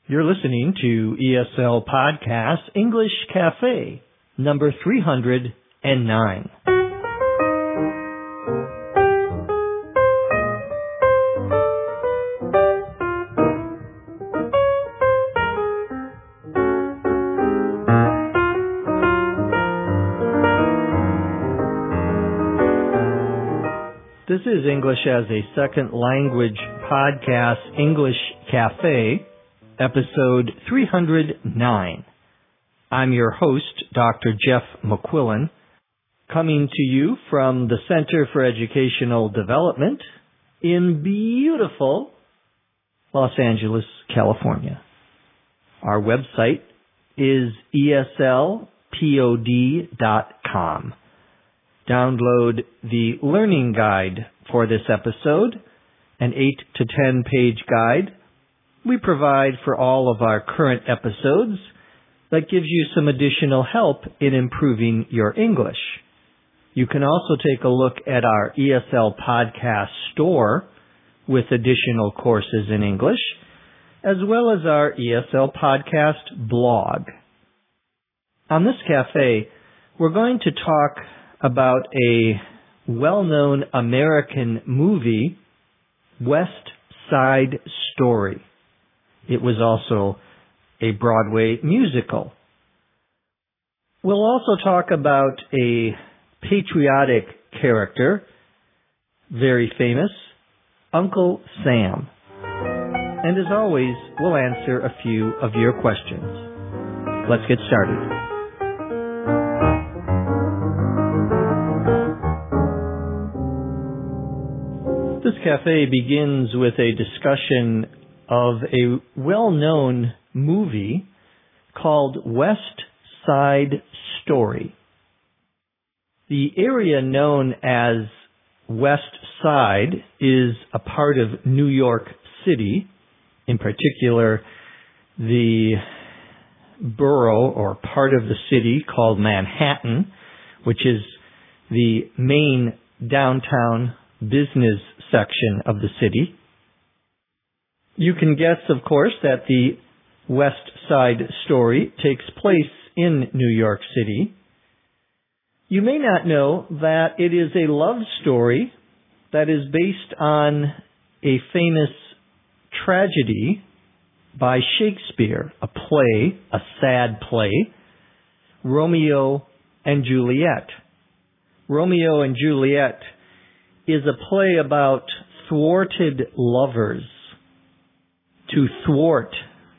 You're listening to ESL Podcast English Cafe, number 309. This is English as a Second Language Podcast English Cafe, episode 309. I'm your host, Dr. Jeff McQuillan, coming to you from the Center for Educational Development in beautiful Los Angeles, California. Our website is eslpod.com. Download the learning guide for this episode, an 8 to 10 page guide we provide for all of our current episodes that gives you some additional help in improving your English. You can also take a look at our ESL Podcast store with additional courses in English, as well as our ESL Podcast blog. On this cafe, we're going to talk about a well-known American movie, West Side Story. It was also a Broadway musical. We'll also talk about a patriotic character, very famous, Uncle Sam. And as always, we'll answer a few of your questions. Let's get started. This cafe begins with a discussion of a well-known movie called West Side Story. The area known as West Side is a part of New York City, in particular the borough or part of the city called Manhattan, which is the main downtown business section of the city. You can guess, of course, that the West Side Story takes place in New York City. You may not know that it is a love story that is based on a famous tragedy by Shakespeare, a play, a sad play, Romeo and Juliet. Romeo and Juliet is a play about thwarted lovers. To thwart,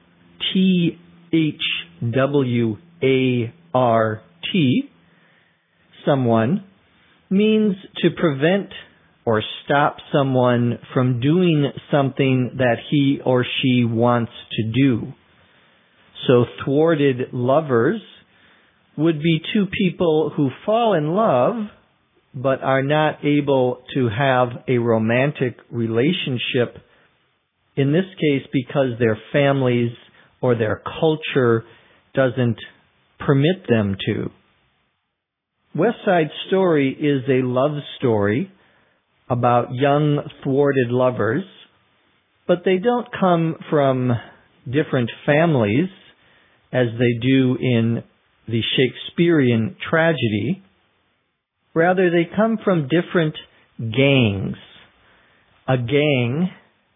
T-H-W-A-R-T, someone, means to prevent or stop someone from doing something that he or she wants to do. So thwarted lovers would be two people who fall in love but are not able to have a romantic relationship, in this case because their families or their culture doesn't permit them to. West Side Story is a love story about young thwarted lovers, but they don't come from different families as they do in the Shakespearean tragedy. Rather, they come from different gangs. A gang,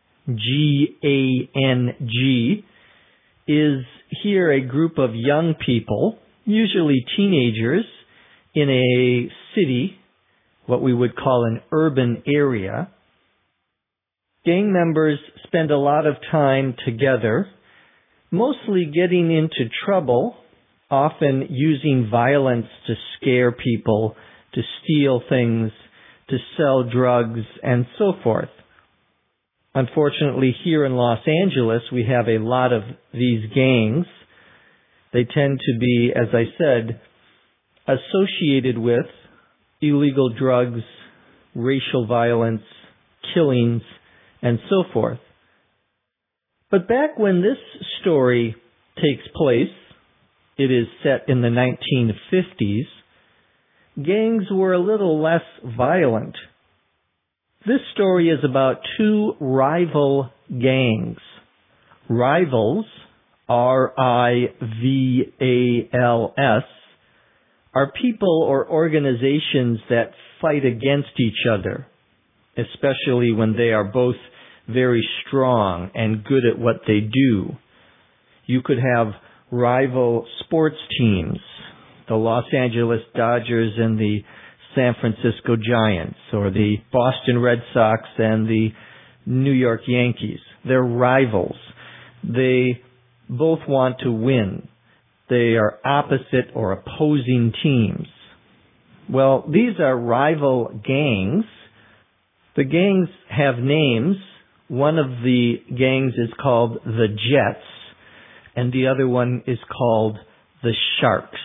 G-A-N-G, is here a group of young people, usually teenagers, in a city, what we would call an urban area. Gang members spend a lot of time together, mostly getting into trouble, often using violence to scare people, to steal things, to sell drugs, and so forth. Unfortunately, here in Los Angeles, we have a lot of these gangs. They tend to be, as I said, associated with illegal drugs, racial violence, killings, and so forth. But back when this story takes place, it is set in the 1950s, gangs were a little less violent. This story is about two rival gangs. Rivals rivals, are people or organizations that fight against each other, especially when they are both very strong and good at what they do. You could have rival sports teams, the Los Angeles Dodgers and the San Francisco Giants, or the Boston Red Sox and the New York Yankees. They're rivals. They both want to win. They are opposite or opposing teams. Well, these are rival gangs. The gangs have names. One of the gangs is called the Jets, and the other one is called the Sharks.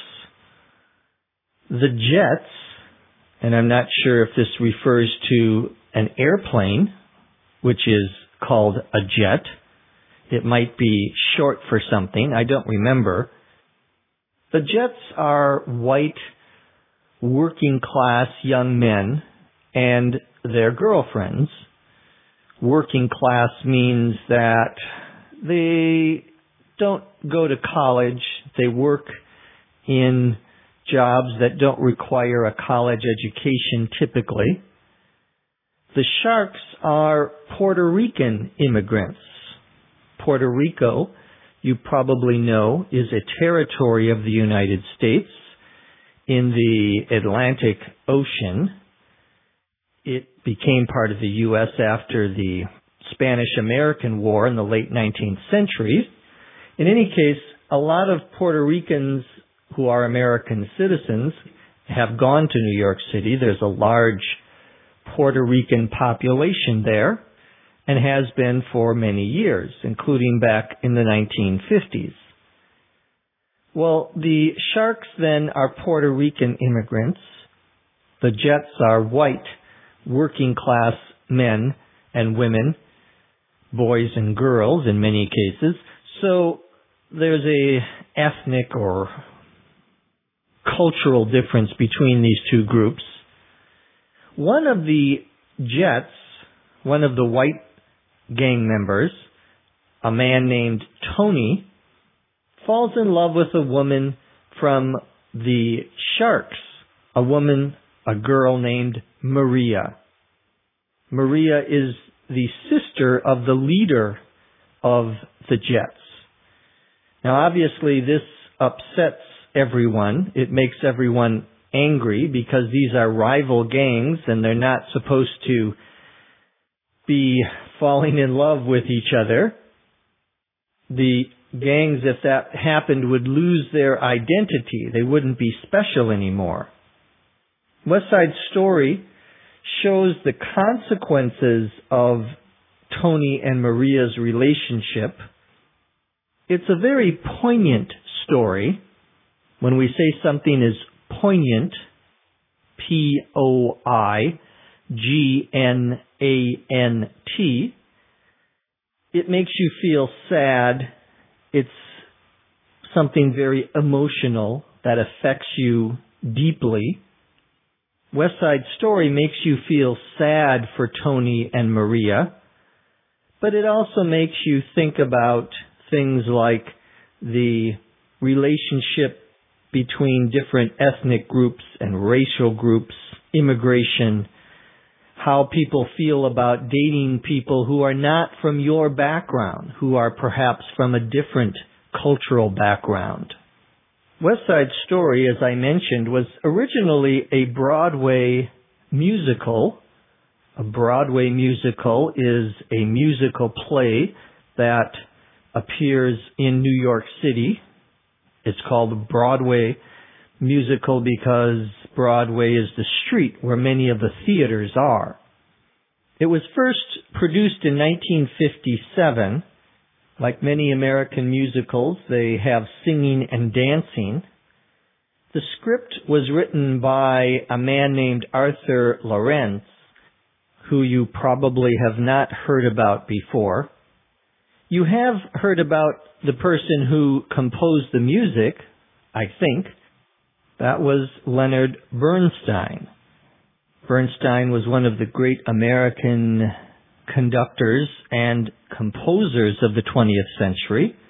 The Jets, and I'm not sure if this refers to an airplane, which is called a jet. It might be short for something. I don't remember. The Jets are white, working-class young men and their girlfriends. Working class means that they don't go to college. They work in jobs that don't require a college education typically. The Sharks are Puerto Rican immigrants. Puerto Rico, you probably know, is a territory of the United States in the Atlantic Ocean. It became part of the U.S. after the Spanish-American War in the late 19th century. In any case, a lot of Puerto Ricans who are American citizens have gone to New York City. There's a large Puerto Rican population there and has been for many years, including back in the 1950s. Well, the Sharks then are Puerto Rican immigrants. The Jets are white, working class men and women, boys and girls in many cases. So there's a ethnic or cultural difference between these two groups. One of the Jets, one of the white gang members, a man named Tony, falls in love with a woman from the Sharks, a girl named Maria. Maria is the sister of the leader of the Jets. Now obviously this upsets everyone. It makes everyone angry because these are rival gangs and they're not supposed to be falling in love with each other. The gangs, if that happened, would lose their identity. They wouldn't be special anymore. West Side Story shows the consequences of Tony and Maria's relationship. It's a very poignant story. When we say something is poignant, P-O-I-G-N-A-N-T, it makes you feel sad. It's something very emotional that affects you deeply. West Side Story makes you feel sad for Tony and Maria, but it also makes you think about things like the relationship between different ethnic groups and racial groups, immigration, how people feel about dating people who are not from your background, who are perhaps from a different cultural background. West Side Story, as I mentioned, was originally a Broadway musical. A Broadway musical is a musical play that appears in New York City. It's called a Broadway musical because Broadway is the street where many of the theaters are. It was first produced in 1957. Like many American musicals, they have singing and dancing. The script was written by a man named Arthur Laurents, who you probably have not heard about before. You have heard about the person who composed the music, I think. That was Leonard Bernstein. Bernstein was one of the great American conductors and composers of the 20th century.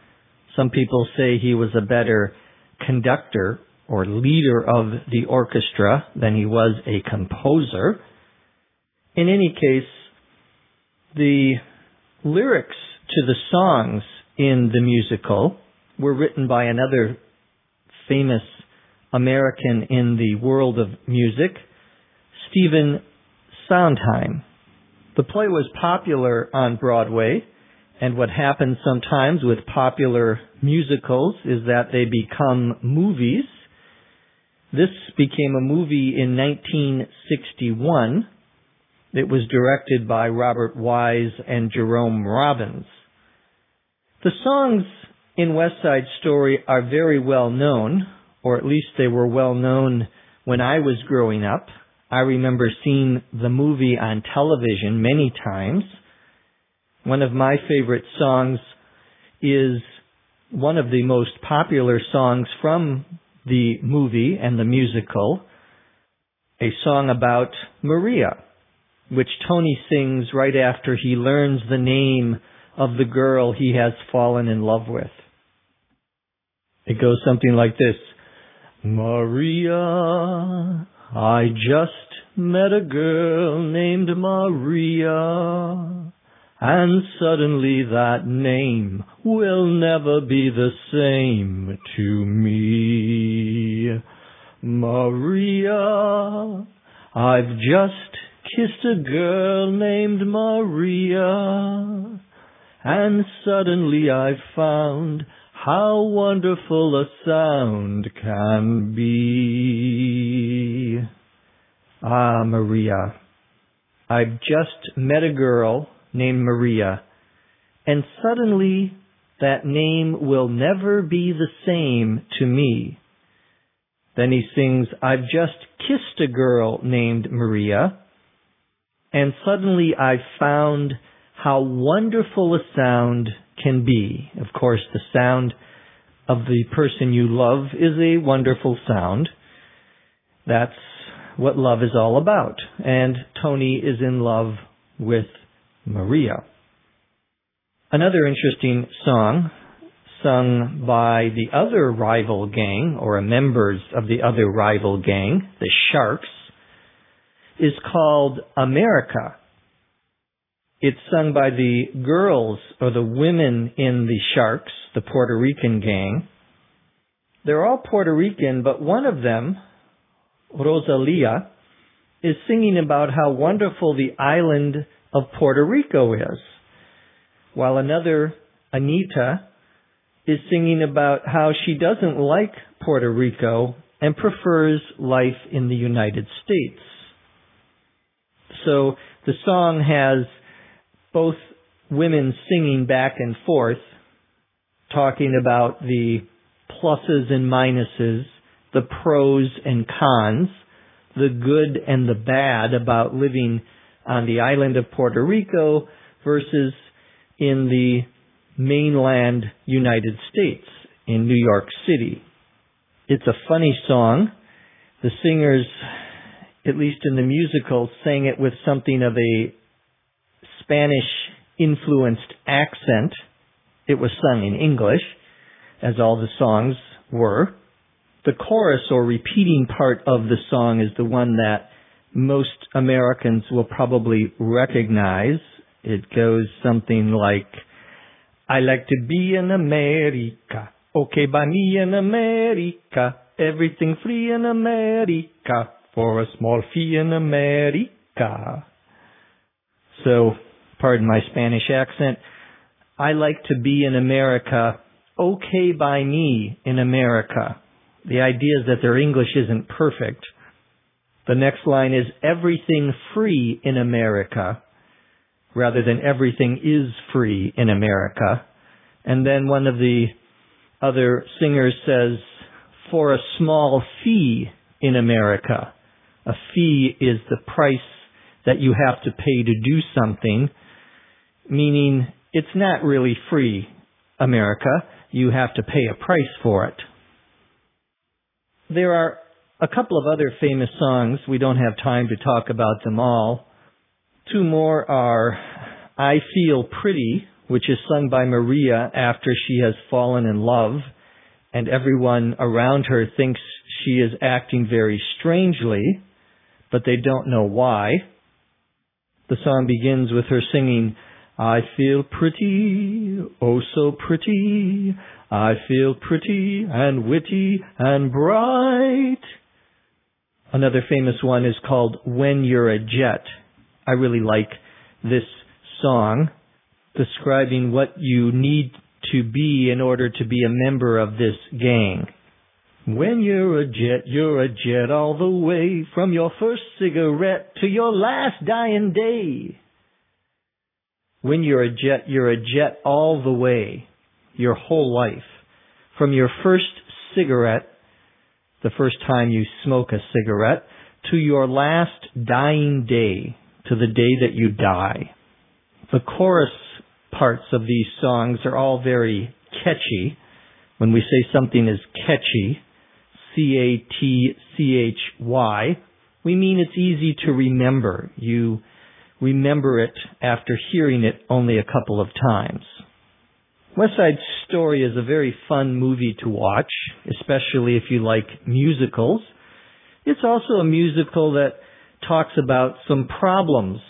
Some people say he was a better conductor or leader of the orchestra than he was a composer. In any case, the lyrics to the songs in the musical were written by another famous American in the world of music, Stephen Sondheim. The play was popular on Broadway, and what happens sometimes with popular musicals is that they become movies. This became a movie in 1961. It was directed by Robert Wise and Jerome Robbins. The songs in West Side Story are very well known, or at least they were well known when I was growing up. I remember seeing the movie on television many times. One of my favorite songs is one of the most popular songs from the movie and the musical, a song about Maria, which Tony sings right after he learns the name of the girl he has fallen in love with. It goes something like this. Maria, I just met a girl named Maria, and suddenly that name will never be the same to me. Maria, I've just kissed a girl named Maria, and suddenly I've found how wonderful a sound can be. Ah, Maria, I've just met a girl named Maria, and suddenly that name will never be the same to me. Then he sings, I've just kissed a girl named Maria, and suddenly I've found how wonderful a sound can be. Of course, the sound of the person you love is a wonderful sound. That's what love is all about. And Tony is in love with Maria. Another interesting song sung by the other rival gang, or members of the other rival gang, the Sharks, is called America. It's sung by the girls or the women in the Sharks, the Puerto Rican gang. They're all Puerto Rican, but one of them, Rosalia, is singing about how wonderful the island of Puerto Rico is, while another, Anita, is singing about how she doesn't like Puerto Rico and prefers life in the United States. So the song has both women singing back and forth, talking about the pluses and minuses, the pros and cons, the good and the bad about living on the island of Puerto Rico versus in the mainland United States, in New York City. It's a funny song. The singers, at least in the musical, sang it with something of a Spanish-influenced accent. It was sung in English, as all the songs were. The chorus or repeating part of the song is the one that most Americans will probably recognize. It goes something like, I like to be in America. Okay, by me in America. Everything free in America. For a small fee in America. So, pardon my Spanish accent. I like to be in America. Okay by me in America. The idea is that their English isn't perfect. The next line is everything free in America, rather than everything is free in America. And then one of the other singers says, for a small fee in America. A fee is the price that you have to pay to do something, meaning it's not really free, America. You have to pay a price for it. There are a couple of other famous songs. We don't have time to talk about them all. Two more are I Feel Pretty, which is sung by Maria after she has fallen in love, and everyone around her thinks she is acting very strangely, but they don't know why. The song begins with her singing, "I feel pretty, oh so pretty, I feel pretty and witty and bright." Another famous one is called "When You're a Jet." I really like this song, describing what you need to be in order to be a member of this gang. When you're a jet all the way, from your first cigarette to your last dying day. When you're a jet all the way, your whole life. From your first cigarette, the first time you smoke a cigarette, to your last dying day, to the day that you die. The chorus parts of these songs are all very catchy. When we say something is catchy, C-A-T-C-H-Y, we mean it's easy to remember. You remember it after hearing it only a couple of times. West Side Story is a very fun movie to watch, especially if you like musicals. It's also a musical that talks about some problems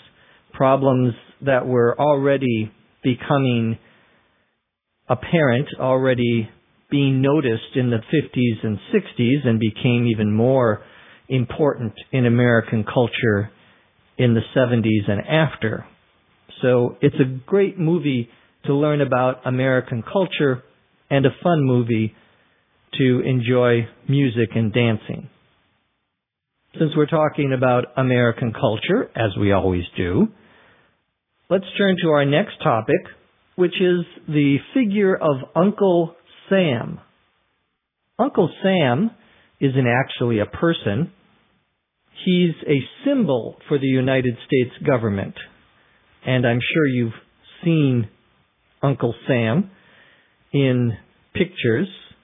that were already becoming apparent, already being noticed in the 50s and 60s, and became even more important in American culture in the 70s and after. So it's a great movie to learn about American culture and a fun movie to enjoy music and dancing. Since we're talking about American culture, as we always do, let's turn to our next topic, which is the figure of Uncle Sam. Uncle Sam isn't actually a person. He's a symbol for the United States government. And I'm sure you've seen Uncle Sam in pictures.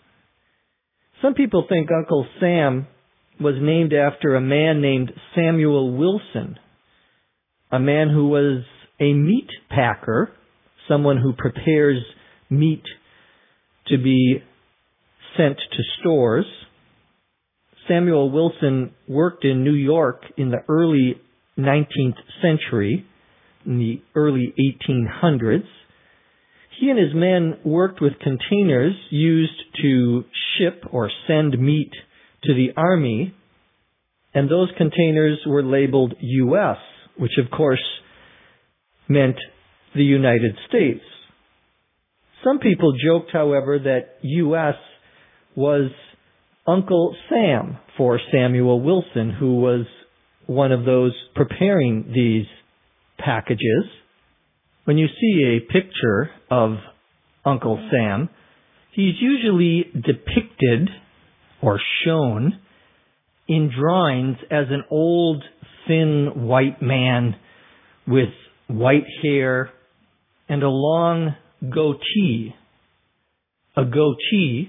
Some people think Uncle Sam was named after a man named Samuel Wilson, a man who was a meat packer, someone who prepares meat to be sent to stores. Samuel Wilson worked in New York in the early 19th century, in the early 1800s. He and his men worked with containers used to ship or send meat to the army, and those containers were labeled U.S., which of course meant the United States. Some people joked, however, that U.S. was Uncle Sam for Samuel Wilson, who was one of those preparing these packages. When you see a picture of Uncle Sam, he's usually depicted or shown in drawings as an old, thin, white man with white hair and a long goatee. A goatee,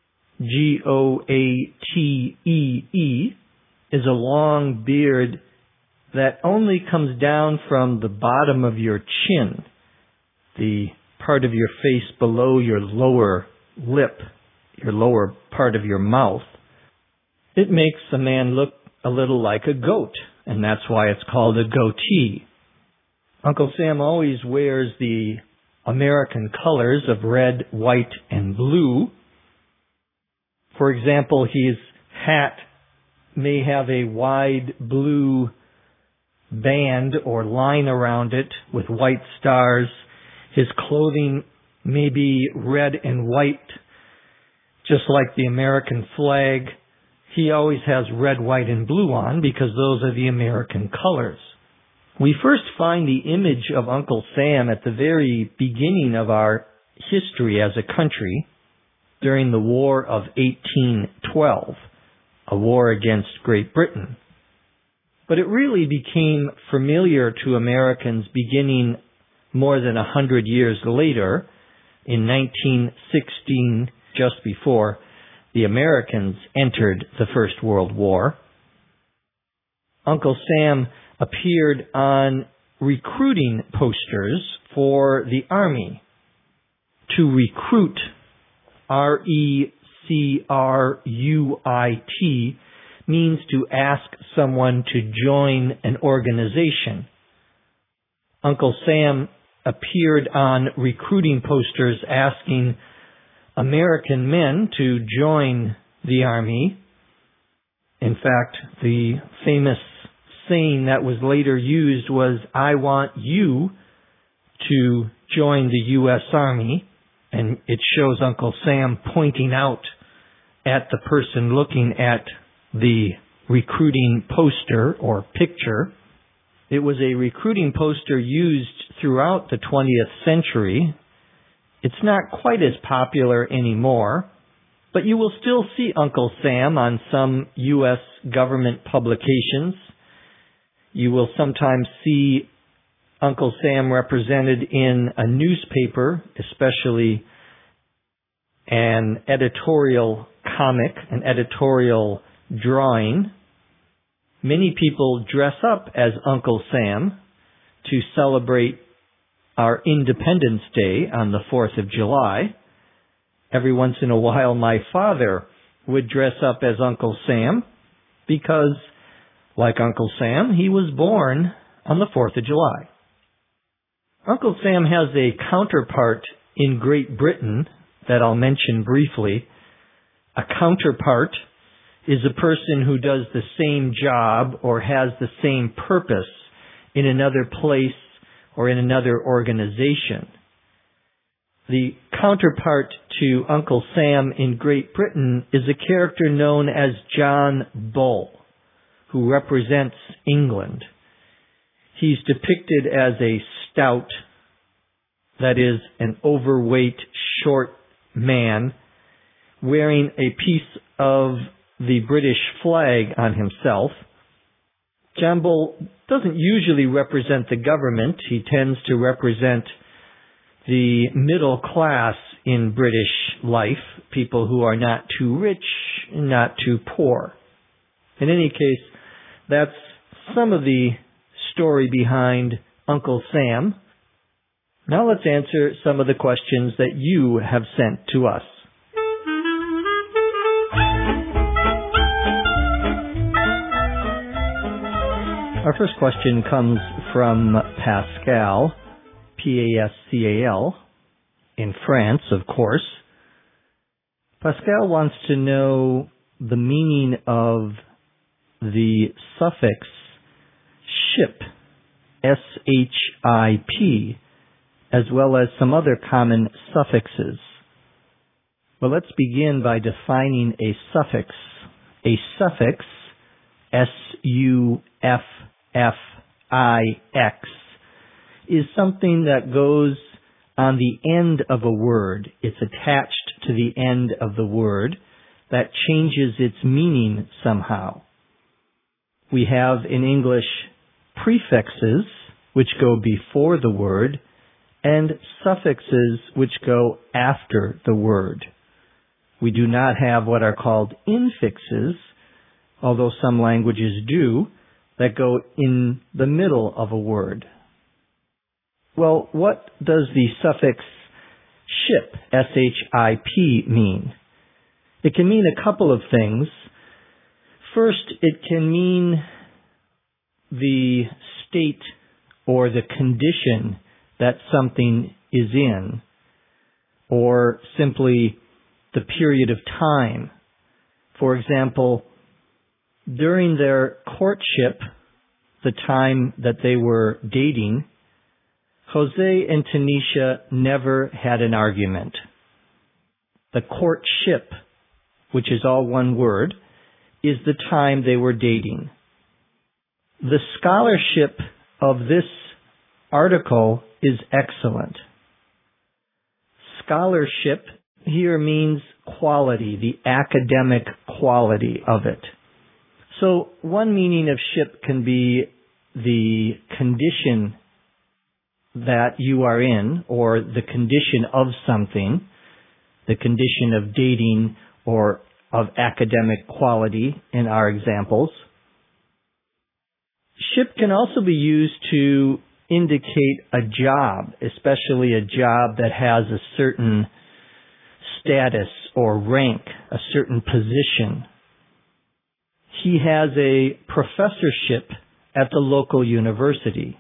G-O-A-T-E-E, is a long beard that only comes down from the bottom of your chin, the part of your face below your lower lip, your lower part of your mouth. It makes a man look a little like a goat, and that's why it's called a goatee. Uncle Sam always wears the American colors of red, white, and blue. For example, his hat may have a wide blue band or line around it with white stars. His clothing may be red and white, just like the American flag. He always has red, white, and blue on because those are the American colors. We first find the image of Uncle Sam at the very beginning of our history as a country during the War of 1812, a war against Great Britain. But it really became familiar to Americans beginning more than 100 years later, in 1916, just before the Americans entered the First World War. Uncle Sam appeared on recruiting posters for the Army To recruit, recruit, means to ask someone to join an organization. Uncle Sam appeared on recruiting posters asking American men to join the Army. In fact, the famous saying that was later used was, "I want you to join the U.S. Army," and it shows Uncle Sam pointing out at the person looking at the recruiting poster or picture. It was a recruiting poster used throughout the 20th century. It's not quite as popular anymore, but you will still see Uncle Sam on some U.S. government publications. You will sometimes see Uncle Sam represented in a newspaper, especially an editorial comic, an editorial drawing. Many people dress up as Uncle Sam to celebrate our Independence Day on the 4th of July. Every once in a while, my father would dress up as Uncle Sam because, like Uncle Sam, he was born on the 4th of July. Uncle Sam has a counterpart in Great Britain that I'll mention briefly. A counterpart is a person who does the same job or has the same purpose in another place or in another organization. The counterpart to Uncle Sam in Great Britain is a character known as John Bull, who represents England. He's depicted as a stout, that is, an overweight, short man, wearing a piece of the British flag on himself. John Bull doesn't usually represent the government. He tends to represent the middle class in British life, people who are not too rich, not too poor. In any case, that's some of the story behind Uncle Sam. Now let's answer some of the questions that you have sent to us. Our first question comes from Pascal, Pascal, in France, of course. Pascal wants to know the meaning of the suffix ship, S-H-I-P, as well as some other common suffixes. Well, let's begin by defining a suffix. A suffix, S-U-F-F-I-X, is something that goes on the end of a word. It's attached to the end of the word that changes its meaning somehow. We have in English prefixes, which go before the word, and suffixes which go after the word. We do not have what are called infixes, although some languages do, that go in the middle of a word. Well, what does the suffix ship, S-H-I-P, mean? It can mean a couple of things. First, it can mean the state or the condition that something is in, or simply the period of time. For example, during their courtship, the time that they were dating, Jose and Tanisha never had an argument. The courtship, which is all one word, is the time they were dating. The scholarship of this article is excellent. Scholarship here means quality, the academic quality of it. So one meaning of ship can be the condition that you are in, or the condition of something, the condition of dating or of academic quality in our examples. Ship can also be used to indicate a job, especially a job that has a certain status or rank, a certain position. He has a professorship at the local university.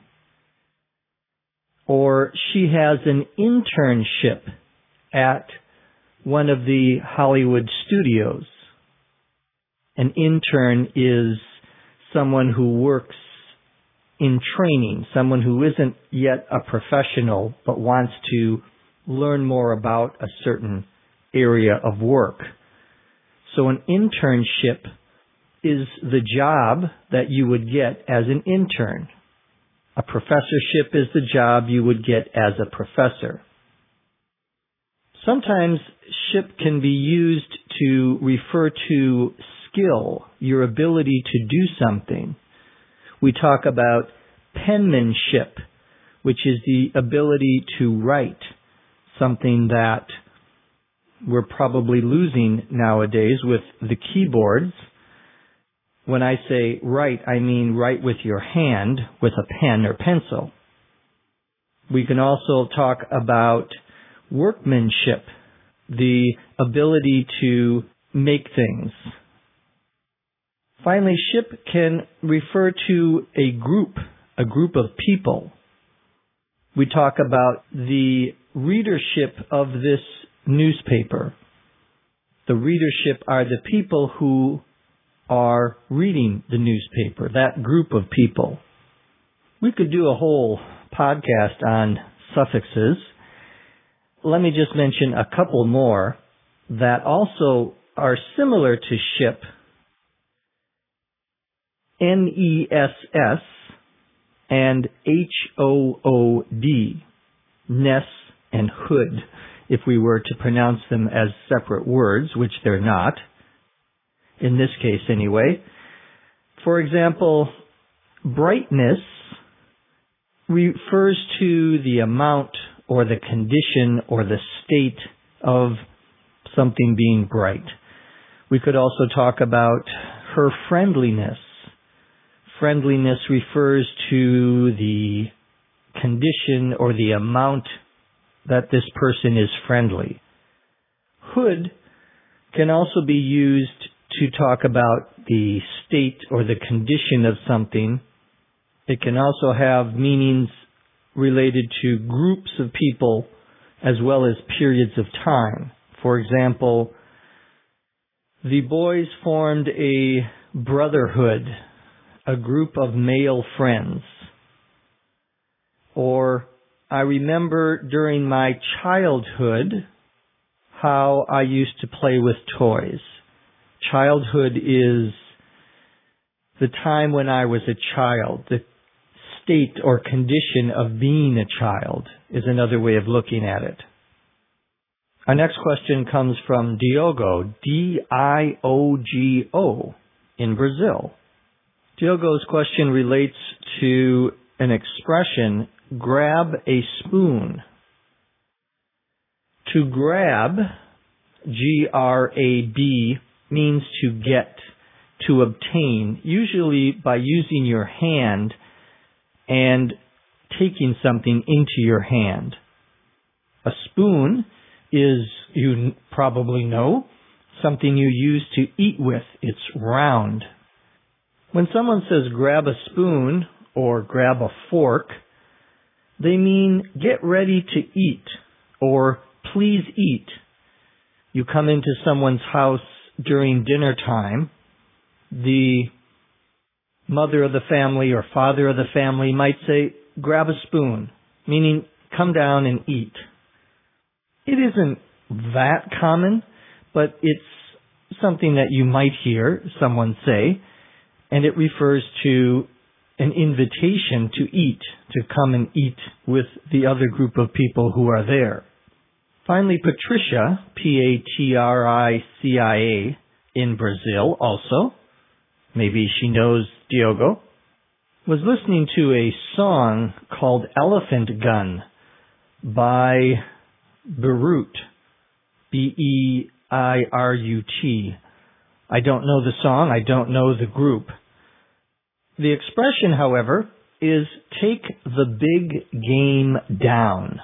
Or she has an internship at one of the Hollywood studios. An intern is someone who works in training, someone who isn't yet a professional but wants to learn more about a certain area of work. So an internship is the job that you would get as an intern. A professorship is the job you would get as a professor. Sometimes ship can be used to refer to skill, your ability to do something. We talk about penmanship, which is the ability to write, something that we're probably losing nowadays with the keyboards. When I say write, I mean write with your hand, with a pen or pencil. We can also talk about workmanship, the ability to make things. Finally, ship can refer to a group of people. We talk about the readership of this newspaper. The readership are the people who are reading the newspaper, that group of people. We could do a whole podcast on suffixes. Let me just mention a couple more that also are similar to ship. NESS and HOOD, Ness and hood, if we were to pronounce them as separate words, which they're not, in this case anyway. For example, brightness refers to the amount or the condition or the state of something being bright. We could also talk about her friendliness. Friendliness refers to the condition or the amount that this person is friendly. Hood can also be used to talk about the state or the condition of something. It can also have meanings related to groups of people as well as periods of time. For example, the boys formed a brotherhood, a group of male friends. Or, I remember during my childhood how I used to play with toys. Childhood is the time when I was a child. The state or condition of being a child is another way of looking at it. Our next question comes from Diogo, Diogo, in Brazil. Diogo's question relates to an expression, grab a spoon. To grab, G-R-A-B, means to get, to obtain, usually by using your hand and taking something into your hand. A spoon is, you probably know, something you use to eat with. It's round. When someone says grab a spoon or grab a fork, they mean get ready to eat or please eat. You come into someone's house during dinner time. The mother of the family or father of the family might say, grab a spoon, meaning come down and eat. It isn't that common, but it's something that you might hear someone say, and it refers to an invitation to eat, to come and eat with the other group of people who are there. Finally, Patricia, Patricia, in Brazil also, maybe she knows Diogo, was listening to a song called Elephant Gun by Beirut, Beirut. I don't know the song, I don't know the group. The expression, however, is take the big game down.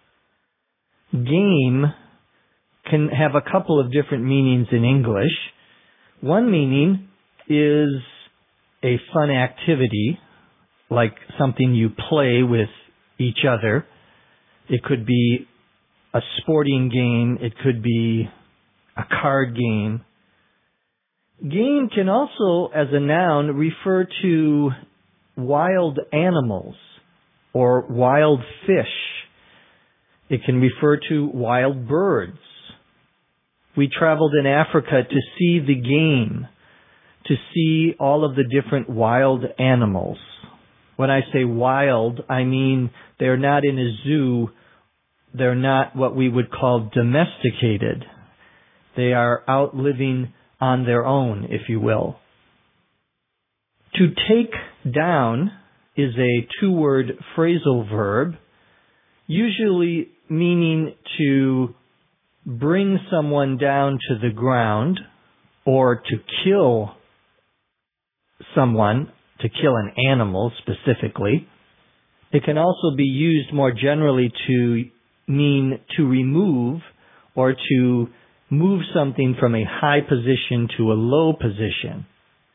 Game can have a couple of different meanings in English. One meaning is a fun activity, like something you play with each other. It could be a sporting game. It could be a card game. Game can also, as a noun, refer to wild animals or wild fish. It can refer to wild birds. We traveled in Africa to see the game, to see all of the different wild animals. When I say wild, I mean they're not in a zoo. They're not what we would call domesticated. They are out living on their own, if you will. To take down is a two-word phrasal verb, usually meaning to bring someone down to the ground or to kill someone, to kill an animal specifically. It can also be used more generally to mean to remove or to move something from a high position to a low position.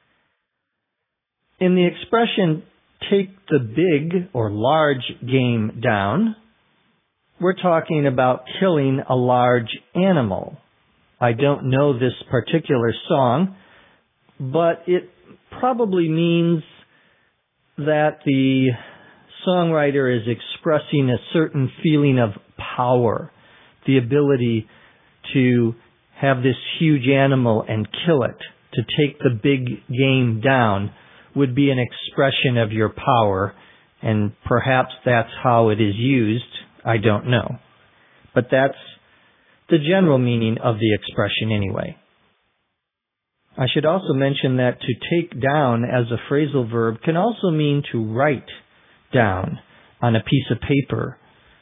In the expression, take the big or large game down, we're talking about killing a large animal. I don't know this particular song, but it probably means that the songwriter is expressing a certain feeling of power, the ability to have this huge animal and kill it. To take the big game down would be an expression of your power, and perhaps that's how it is used. I don't know. But that's the general meaning of the expression anyway. I should also mention that to take down as a phrasal verb can also mean to write down on a piece of paper.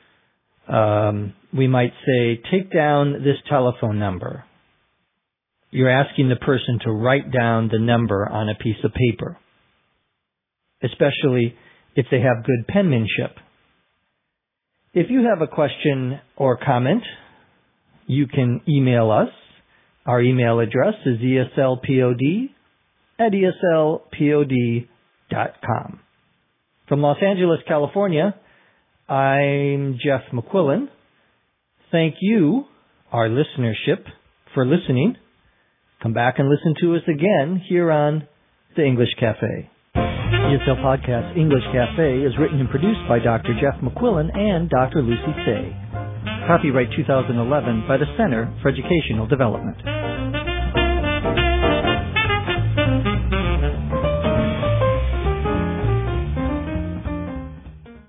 We might say, take down this telephone number. You're asking the person to write down the number on a piece of paper, especially if they have good penmanship. If you have a question or comment, you can email us. Our email address is eslpod@eslpod.com. From Los Angeles, California, I'm Jeff McQuillan. Thank you, our listenership, for listening. Come back and listen to us again here on The English Cafe. ESL Podcast English Cafe is written and produced by Dr. Jeff McQuillan and Dr. Lucy Tse. Copyright 2011 by the Center for Educational Development.